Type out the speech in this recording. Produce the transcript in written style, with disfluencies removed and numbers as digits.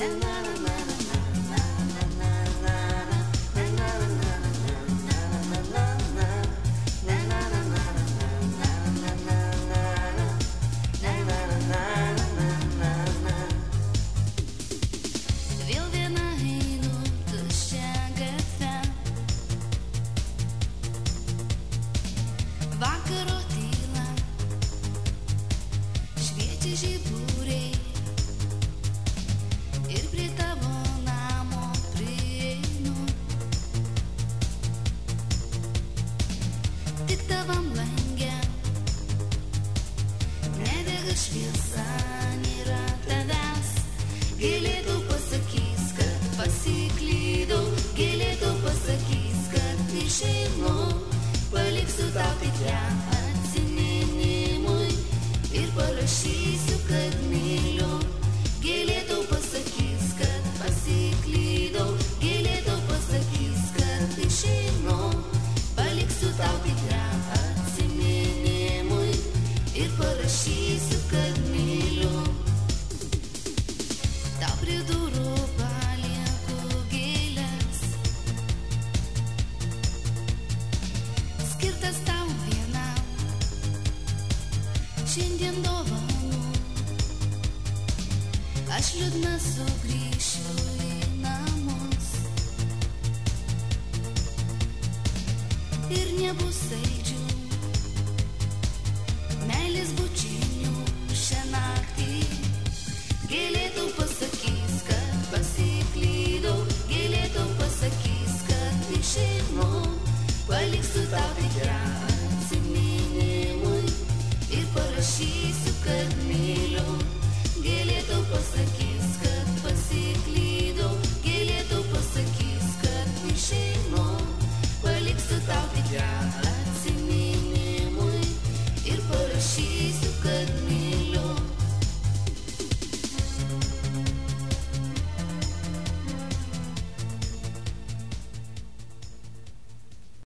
Vakaro tyla, šviečia žiburiai ir prie tavo namo prieinu. Tik tavam lange nedega šviesa, nėra tavęs. Gėlėtų pasakys, kad pasiklydau, gėlėtų pasakys, kad išeinu. Paliksiu tau tik ją atsiminimui ir parašysiu, kad myliu. Gėlėtų pasakys, kad pasiklydau, gėlėtų pasakys, kad išeinu. Paliksiu tau tik ją atsiminimui ir parašysiu, kad myliu. Tau prie durų palieku gėles, skirtas tau vienam, šiandien dovanų. Aš liūdna sugrįšiu į namus ir nebus saldžių meilės bučinių šią naktį. Gėlėtų pasakys, kad pasiklydau, gėlėtų pasakys, kad išeinu. Paliksiu tau tik ją atsiminimui ir parašysiu, kad myliu. Gėlėtų pasakys, kad pasiklydau, gėlėtų pasakys, kad išeinu. Paliksiu tau tik ją atsiminimui ir parašysiu, kad